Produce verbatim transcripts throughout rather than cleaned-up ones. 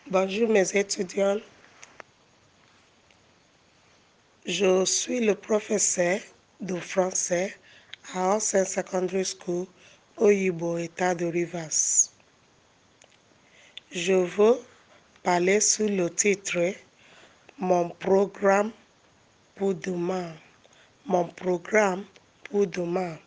Bonjour mes étudiants, je suis le professeur de français à Austin Secondary School, Oyibo, État de Rivers. Je veux parler sous le titre Mon programme pour demain. Mon programme pour demain.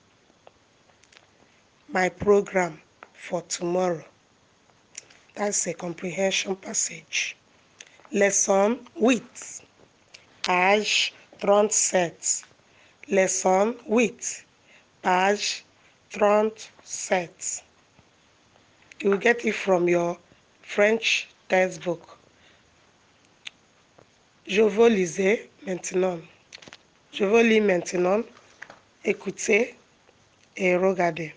My program for tomorrow. That's a comprehension passage. Leçon huit. Page trente-sept. Leçon huit. Page trente-sept. You will get it from your French textbook. Je veux lire maintenant. Je veux lire maintenant. Écoutez et regardez.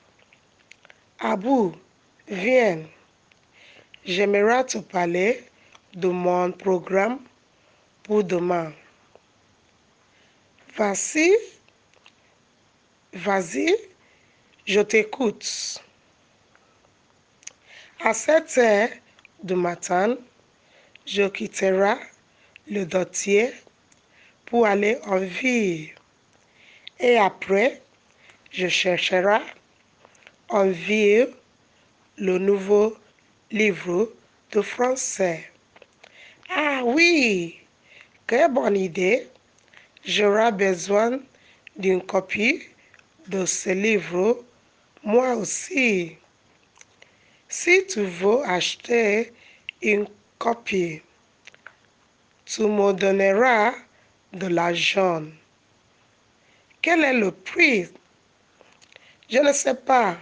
Abou, viens. J'aimerais te parler de mon programme pour demain. Vas-y, vas-y, je t'écoute. À sept heures du matin, je quitterai le dossier pour aller en ville. Et après, je chercherai en ville le nouveau livre de français. Ah oui, quelle bonne idée! J'aurai besoin d'une copie de ce livre, moi aussi. Si tu veux acheter une copie, tu me donneras de l'argent. Quel est le prix? Je ne sais pas.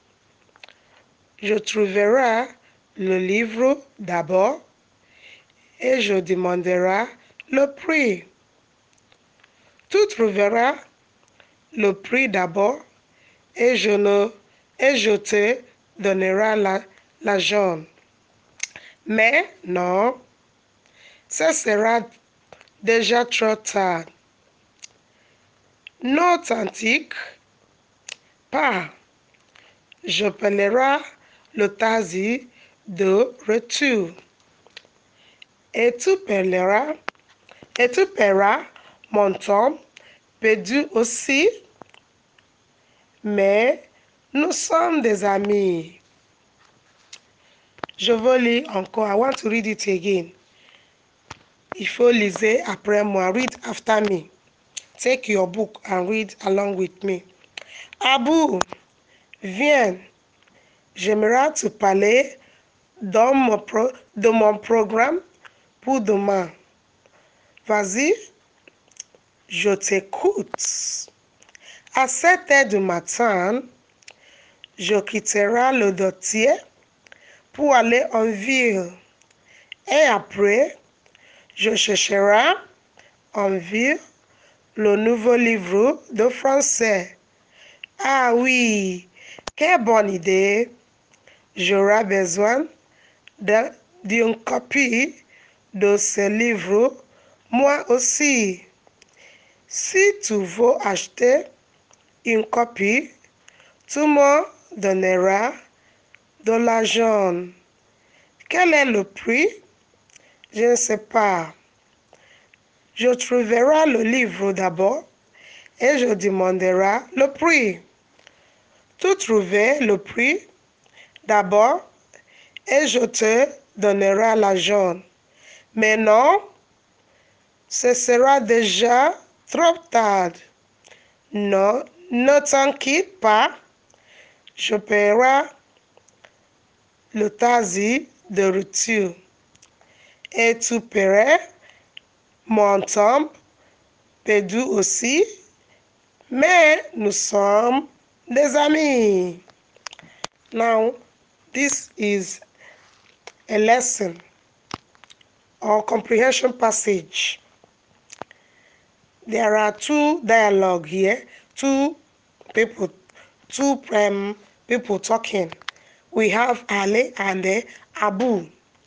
Je trouverai le livre d'abord et je demanderai le prix. Tu trouveras le prix d'abord et je, ne, et je te donnerai la, l'argent. Mais non, ce sera déjà trop tard. N'authentique pas. Je paierai le taxi de retour. Et tu paieras, et tu paieras mon temps perdu aussi. Mais nous sommes des amis. Je veux lire encore. I want to read it again. Il faut lire après moi. Read after me. Take your book and read along with me. Abou, viens. J'aimerais te parler dans mon pro, de mon programme pour demain. Vas-y, je t'écoute. À sept heures du matin, je quitterai le dossier pour aller en ville. Et après, je chercherai en ville le nouveau livre de français. Ah oui, quelle bonne idée! J'aurai besoin d'une copie de ce livre, moi aussi. Si tu veux acheter une copie, tu me donneras de l'argent. Quel est le prix? Je ne sais pas. Je trouverai le livre d'abord et je demanderai le prix. Tu trouveras le prix d'abord et je te donnerai l'argent. Mais non, ce sera déjà trop tard. Non, ne t'inquiète pas, je paierai le taxi de retour. Et tu paieras mon temps perdu aussi, mais nous sommes des amis. Now, this is a lesson or comprehension passage. There are two dialogue here, two people, two um, people talking. We have Ali and uh, Abu.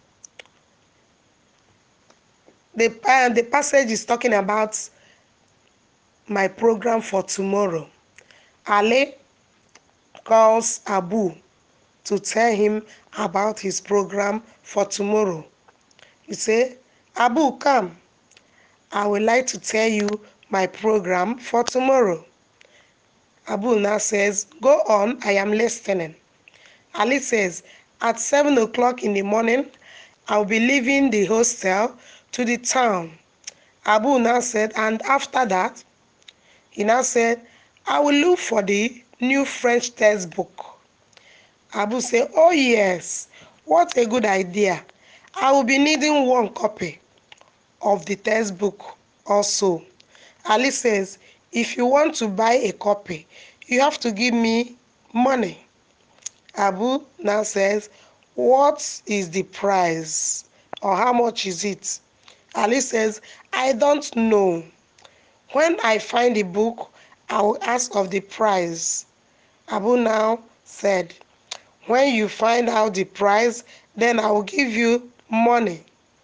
The, uh, the passage is talking about my program for tomorrow. Ali calls Abu to tell him about his program for tomorrow. He say, Abu, come. I would like to tell you my program for tomorrow. Abu now says, go on, I am listening. Ali says, at seven o'clock in the morning, I'll be leaving the hostel to the town. Abu now said, and after that, he now said, I will look for the new French textbook. Abu said, oh yes, what a good idea. I will be needing one copy of the textbook also. Ali says, if you want to buy a copy, you have to give me money. Abu now says, what is the price or how much is it? Ali says, I don't know. When I find the book, I will ask of the price. Abu now said, when you find out the price, then I will give you money.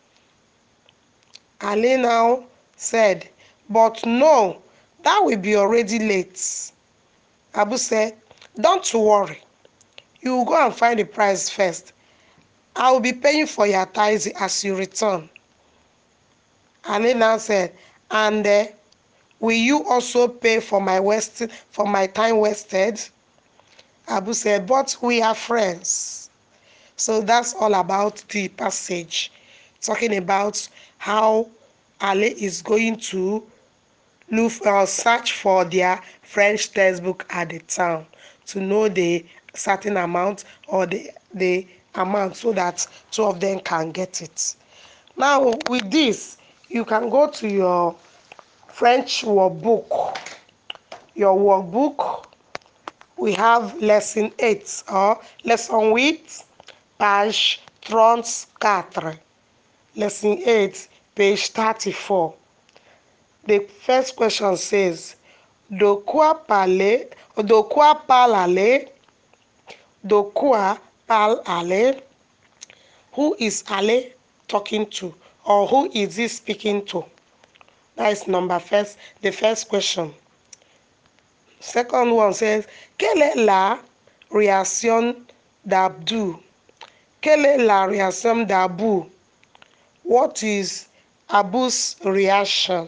Ali now said, but no, that will be already late. Abu said, don't worry. You will go and find the price first. I will be paying for your taxi as you return. Ali now said, and uh, will you also pay for my wast for my time wasted? Abu said, but we are friends. So that's all about the passage, talking about how Ali is going to look or search for their French textbook at the town to know the certain amount or the, the amount so that two of them can get it. Now with this, you can go to your French workbook. Your workbook, we have lesson eight or lesson eight, page thirty-four. Lesson eight, page thirty-four. The first question says, de quoi parler, de quoi parle Ale? De quoi parle Ale? Who is Ale talking to? Or who is he speaking to? That is number first, the first question. Second one says, quelle est la réaction d'Abdou? Quelle est la réaction d'Abu? What is Abu's reaction?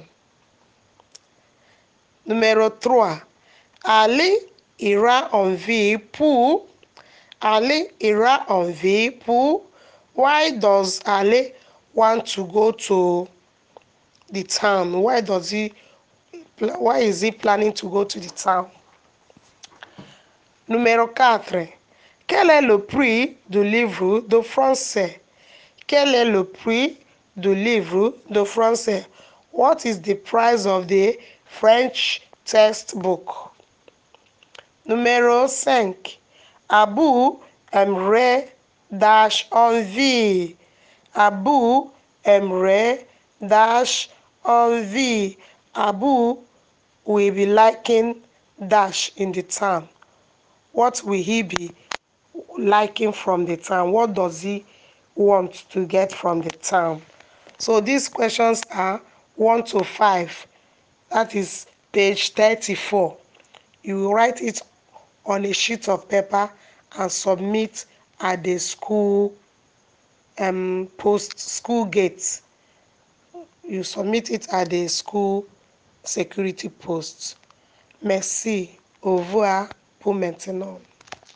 Numéro trois. Ali ira en ville pour. Ali ira en ville pour. Why does Ali want to go to the town? Why does he? Why is he planning to go to the town? Numéro quatre. Quel est le prix du livre de français? Quel est le prix du livre de français? What is the price of the French textbook? Numéro cinq. Abu aimerait dash en vie. Abu aimerait dash en vie. Abu will be liking dash in the town. What will he be liking from the town? What does he want to get from the town? So these questions are one to five. That is page thirty-four. You will write it on a sheet of paper and submit at the school um, post school gate. You submit it at the school security post. Merci. Au revoir pour maintenant.